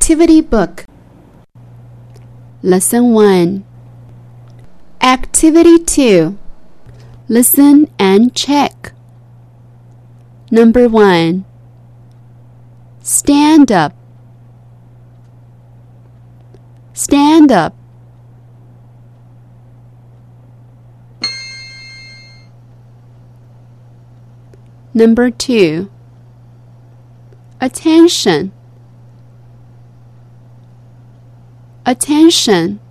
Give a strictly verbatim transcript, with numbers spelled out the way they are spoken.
Activity book. Lesson one. Activity two. Listen and check. Number one. Stand up. Stand up. Number two. Attention. Attention.